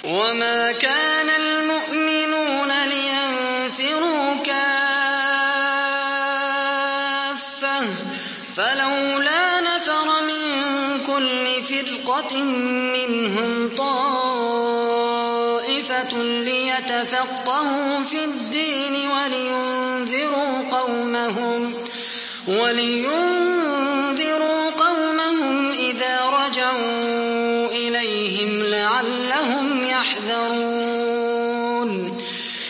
وما كان المؤمنون لينفروا كافة فلولا نفر من كل فرقة منهم طائفة ليتفقهوا في الدين ولينذروا قومهم إذا رجعوا إليهم لعلهم يحذرون